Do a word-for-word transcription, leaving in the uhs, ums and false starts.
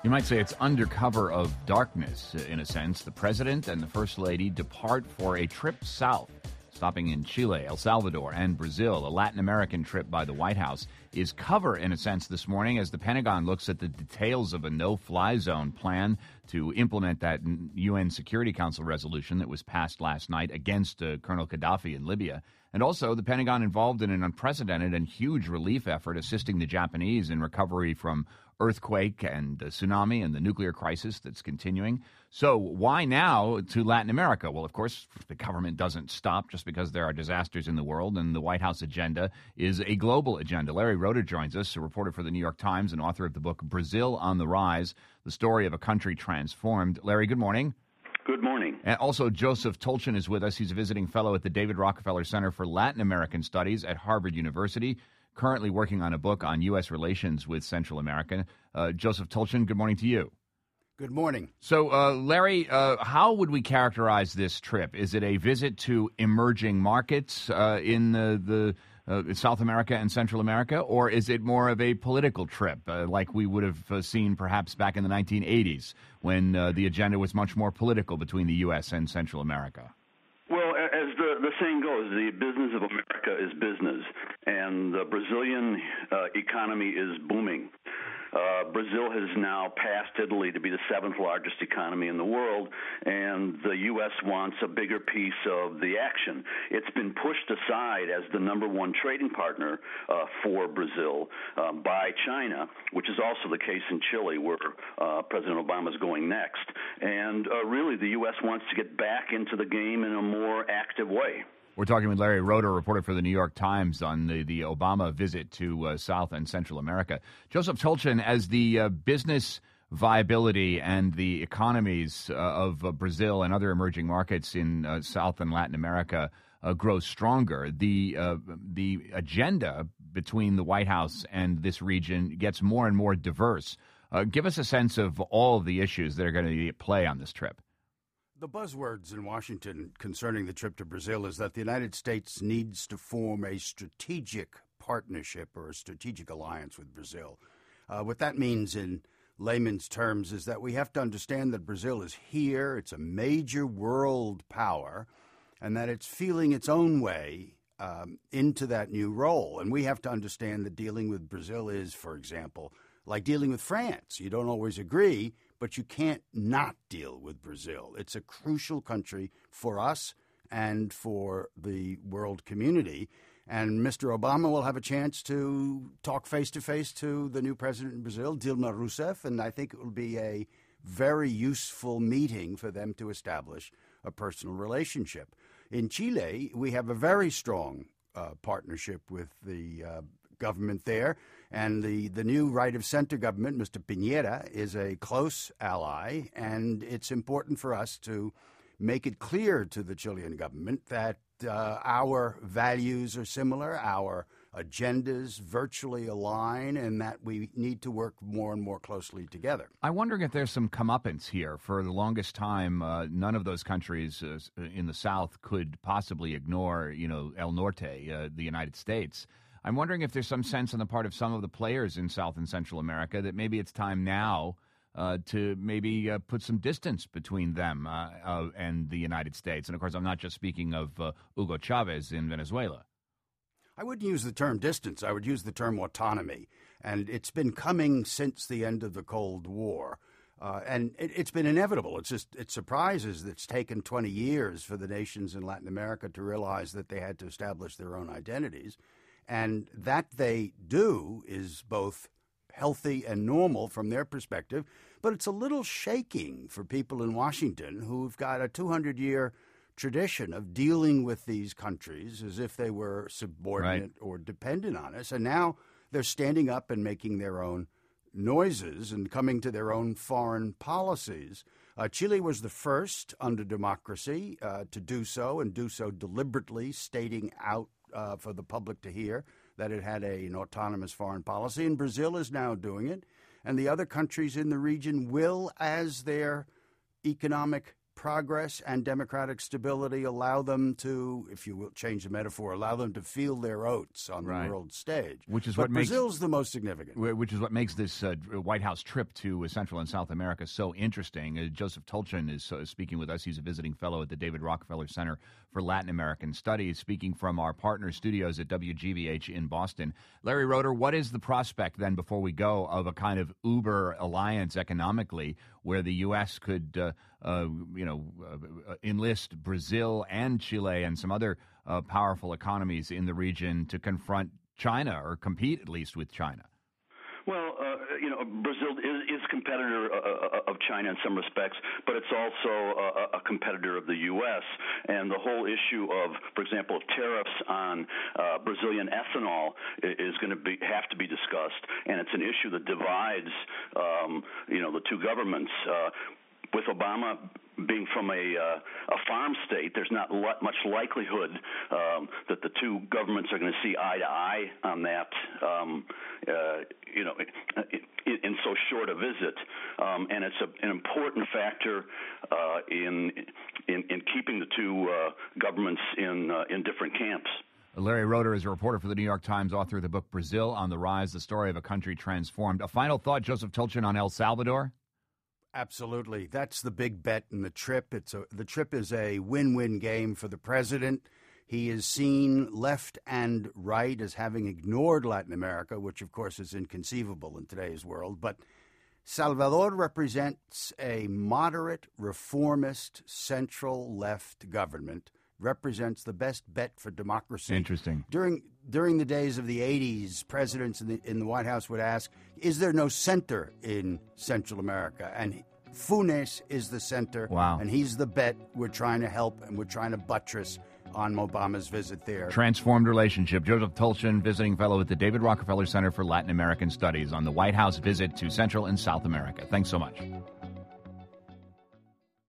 You might say it's under cover of darkness, in a sense. The president and the first lady depart for a trip south, stopping in Chile, El Salvador, and Brazil. A Latin American trip by the White House is cover, in a sense, this morning as the Pentagon looks at the details of a no-fly zone plan to implement that U N Security Council resolution that was passed last night against uh, Colonel Gaddafi in Libya. And also, the Pentagon involved in an unprecedented and huge relief effort assisting the Japanese in recovery from earthquake and the tsunami and the nuclear crisis that's continuing. So why now to Latin America? Well, of course, the government doesn't stop just because there are disasters in the world, and the White House agenda is a global agenda. Larry Roeder joins us, a reporter for the New York Times and author of the book Brazil on the Rise, the story of a country transformed. Larry, good morning. Good morning. And also, Joseph Tolchin is with us. He's a visiting fellow at the David Rockefeller Center for Latin American Studies at Harvard University, currently working on a book on U S relations with Central America. Uh, Joseph Tolchin, good morning to you. Good morning. So, uh, Larry, uh, how would we characterize this trip? Is it a visit to emerging markets uh, in the, the uh, South America and Central America, or is it more of a political trip, uh, like we would have uh, seen perhaps back in the nineteen eighties when uh, the agenda was much more political between the U S and Central America? Well, as the, the saying goes, the business of America is business, and the Brazilian uh, economy is booming. Uh, Brazil has now passed Italy to be the seventh largest economy in the world, and the U S wants a bigger piece of the action. It's been pushed aside as the number one trading partner uh, for Brazil uh, by China, which is also the case in Chile, where uh, President Obama is going next. And uh, really, the U S wants to get back into the game in a more active way. We're talking with Larry Roeder, reporter for the New York Times, on the, the Obama visit to uh, South and Central America. Joseph Tolchin, as the uh, business viability and the economies uh, of uh, Brazil and other emerging markets in uh, South and Latin America uh, grow stronger, the uh, the agenda between the White House and this region gets more and more diverse. Uh, give us a sense of all of the issues that are going to be at play on this trip. The buzzwords in Washington concerning the trip to Brazil is that the United States needs to form a strategic partnership or a strategic alliance with Brazil. Uh, what that means in layman's terms is that we have to understand that Brazil is here, it's a major world power, and that it's feeling its own way um, into that new role. And we have to understand that dealing with Brazil is, for example, like dealing with France. You don't always agree, but you can't not deal with Brazil. It's a crucial country for us and for the world community. And Mister Obama will have a chance to talk face-to-face to the new president in Brazil, Dilma Rousseff, and I think it will be a very useful meeting for them to establish a personal relationship. In Chile, we have a very strong uh, partnership with the uh, government there. And the, the new right-of-center government, Mister Piñera, is a close ally, and it's important for us to make it clear to the Chilean government that uh, our values are similar, our agendas virtually align, and that we need to work more and more closely together. I'm wondering if there's some comeuppance here. For the longest time, uh, none of those countries uh, in the South could possibly ignore, you know, El Norte, uh, the United States. I'm wondering if there's some sense on the part of some of the players in South and Central America that maybe it's time now uh, to maybe uh, put some distance between them uh, uh, and the United States. And, of course, I'm not just speaking of uh, Hugo Chavez in Venezuela. I wouldn't use the term distance. I would use the term autonomy. And it's been coming since the end of the Cold War. Uh, and it, it's been inevitable. It's just, it surprises that it's taken twenty years for the nations in Latin America to realize that they had to establish their own identities. And that they do is both healthy and normal from their perspective, but it's a little shaking for people in Washington who've got a two hundred year tradition of dealing with these countries as if they were subordinate right. or dependent on us. And now they're standing up and making their own noises and coming to their own foreign policies. Uh, Chile was the first under democracy uh, to do so, and do so deliberately, stating out Uh, for the public to hear that it had a, an autonomous foreign policy, and Brazil is now doing it. And the other countries in the region will, as their economic progress and democratic stability allow them to, if you will change the metaphor, allow them to feel their oats on right. the world stage. Which is but what Brazil's makes, the most significant. Which is what makes this uh, White House trip to uh, Central and South America so interesting. Uh, Joseph Tolchin is uh, speaking with us. He's a visiting fellow at the David Rockefeller Center for Latin American Studies, speaking from our partner studios at W G B H in Boston. Larry Roeder, what is the prospect then, before we go, of a kind of Uber alliance economically where the U S could, uh, uh, you know, uh, enlist Brazil and Chile and some other uh, powerful economies in the region to confront China, or compete at least with China? Well, uh, you know, Brazil is, is a competitor uh, of China in some respects, but it's also a, a competitor of the U S. And the whole issue of, for example, tariffs on uh, Brazilian ethanol is going to be have to be discussed, and it's an issue that divides, um, you know, the two governments. Uh, With Obama being from a uh, a farm state, there's not li- much likelihood um, that the two governments are going to see eye to eye on that. Um, uh, you know, in, in so short a visit, um, and it's a, an important factor uh, in, in in keeping the two uh, governments in uh, in different camps. Larry Roeder is a reporter for the New York Times, author of the book Brazil on the Rise: The Story of a Country Transformed. A final thought, Joseph Tolchin, on El Salvador? Absolutely. That's the big bet in the trip. It's a, the trip is a win-win game for the president. He is seen left and right as having ignored Latin America, which, of course, is inconceivable in today's world. But Salvador represents a moderate, reformist, central-left government, represents the best bet for democracy. Interesting. During during the days of the eighties, presidents in the, in the White House would ask, is there no center in Central America? And Funes is the center. Wow. And he's the bet we're trying to help and we're trying to buttress on Obama's visit there. Transformed relationship. Joseph Tolchin, visiting fellow at the David Rockefeller Center for Latin American Studies, on the White House visit to Central and South America. Thanks so much.